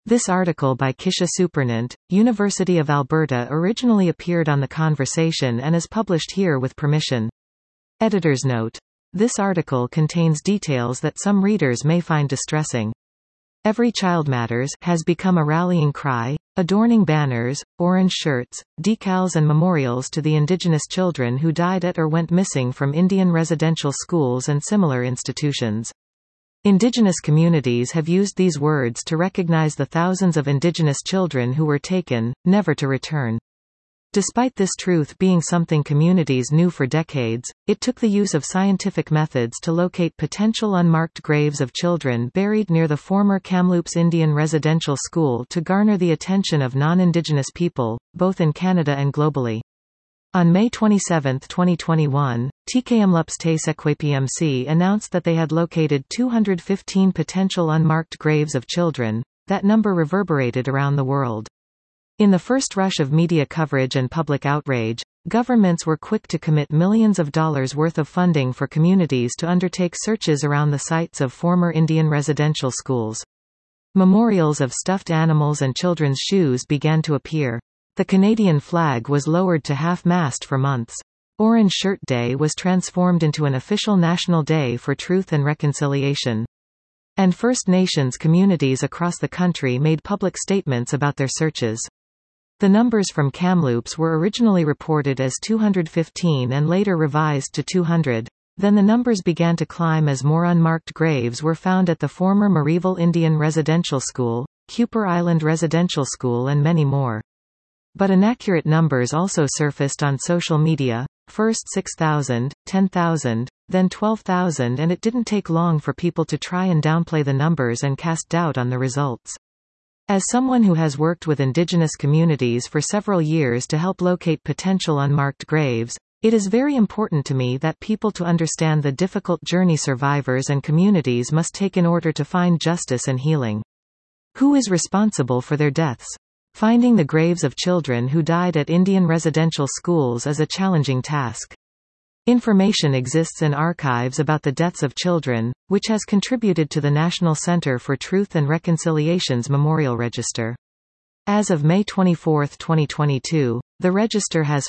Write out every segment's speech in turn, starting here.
This article by Kisha Supernant, University of Alberta originally appeared on The Conversation and is published here with permission. Editor's note. This article contains details that some readers may find distressing. Every Child Matters has become a rallying cry, adorning banners, orange shirts, decals and memorials to the Indigenous children who died at or went missing from Indian residential schools and similar institutions. Indigenous communities have used these words to recognize the thousands of Indigenous children who were taken, never to return. Despite this truth being something communities knew for decades, it took the use of scientific methods to locate potential unmarked graves of children buried near the former Kamloops Indian Residential School to garner the attention of non-Indigenous people, both in Canada and globally. On May 27, 2021, TKMLUPS TASEQUAPMC announced that they had located 215 potential unmarked graves of children. That number reverberated around the world. In the first rush of media coverage and public outrage, governments were quick to commit millions of dollars worth of funding for communities to undertake searches around the sites of former Indian residential schools. Memorials of stuffed animals and children's shoes began to appear. The Canadian flag was lowered to half-mast for months. Orange Shirt Day was transformed into an official national day for truth and reconciliation. And First Nations communities across the country made public statements about their searches. The numbers from Kamloops were originally reported as 215 and later revised to 200. Then the numbers began to climb as more unmarked graves were found at the former Marieville Indian Residential School, Kuper Island Residential School and many more. But inaccurate numbers also surfaced on social media, first 6,000, 10,000, then 12,000, and it didn't take long for people to try and downplay the numbers and cast doubt on the results. As someone who has worked with Indigenous communities for several years to help locate potential unmarked graves, it is very important to me that people to understand the difficult journey survivors and communities must take in order to find justice and healing. Who is responsible for their deaths? Finding the graves of children who died at Indian residential schools is a challenging task. Information exists in archives about the deaths of children, which has contributed to the National Centre for Truth and Reconciliation's Memorial Register. As of May 24, 2022, the register has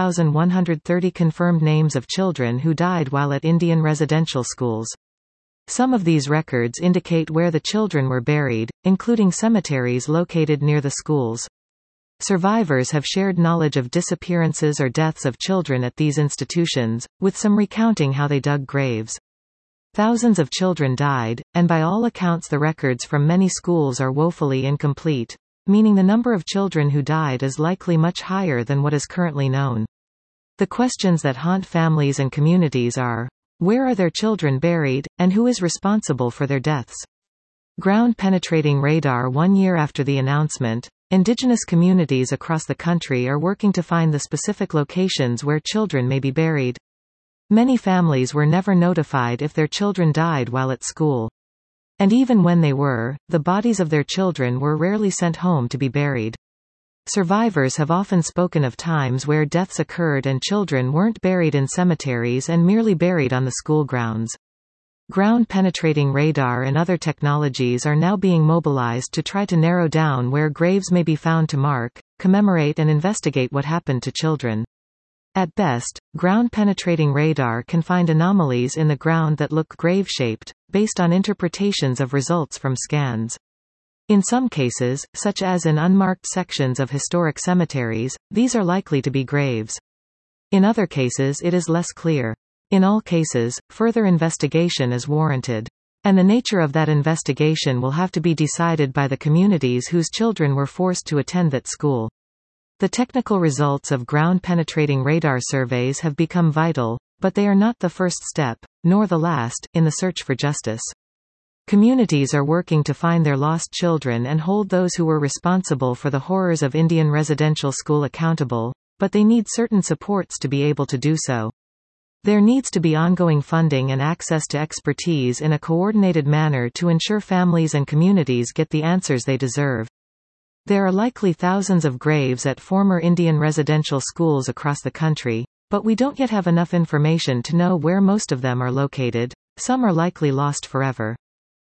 4,130 confirmed names of children who died while at Indian residential schools. Some of these records indicate where the children were buried, including cemeteries located near the schools. Survivors have shared knowledge of disappearances or deaths of children at these institutions, with some recounting how they dug graves. Thousands of children died, and by all accounts the records from many schools are woefully incomplete, meaning the number of children who died is likely much higher than what is currently known. The questions that haunt families and communities are: where are their children buried, and who is responsible for their deaths? Ground-penetrating radar. 1 year after the announcement, Indigenous communities across the country are working to find the specific locations where children may be buried. Many families were never notified if their children died while at school. And even when they were, the bodies of their children were rarely sent home to be buried. Survivors have often spoken of times where deaths occurred and children weren't buried in cemeteries and merely buried on the school grounds. Ground-penetrating radar and other technologies are now being mobilized to try to narrow down where graves may be found to mark, commemorate and investigate what happened to children. At best, ground-penetrating radar can find anomalies in the ground that look grave-shaped, based on interpretations of results from scans. In some cases, such as in unmarked sections of historic cemeteries, these are likely to be graves. In other cases it is less clear. In all cases, further investigation is warranted. And the nature of that investigation will have to be decided by the communities whose children were forced to attend that school. The technical results of ground-penetrating radar surveys have become vital, but they are not the first step, nor the last, in the search for justice. Communities are working to find their lost children and hold those who were responsible for the horrors of Indian residential school accountable, but they need certain supports to be able to do so. There needs to be ongoing funding and access to expertise in a coordinated manner to ensure families and communities get the answers they deserve. There are likely thousands of graves at former Indian residential schools across the country, but we don't yet have enough information to know where most of them are located. Some are likely lost forever.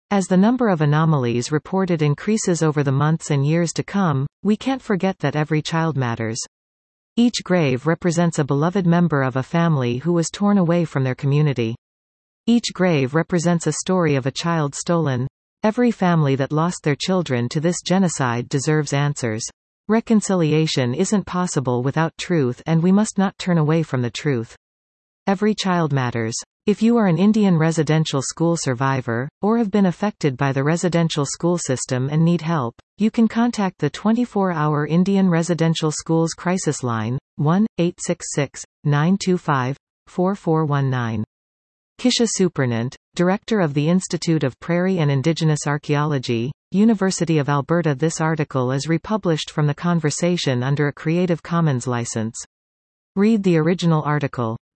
As the number of anomalies reported increases over the months and years to come, we can't forget that every child matters. Each grave represents a beloved member of a family who was torn away from their community. Each grave represents a story of a child stolen. Every family that lost their children to this genocide deserves answers. Reconciliation isn't possible without truth, and we must not turn away from the truth. Every child matters. If you are an Indian residential school survivor, or have been affected by the residential school system and need help, you can contact the 24-hour Indian Residential Schools Crisis Line, 1-866-925-4419. Kisha Supernant, Director of the Institute of Prairie and Indigenous Archaeology, University of Alberta. This article is republished from the conversation under a Creative Commons license. Read the original article.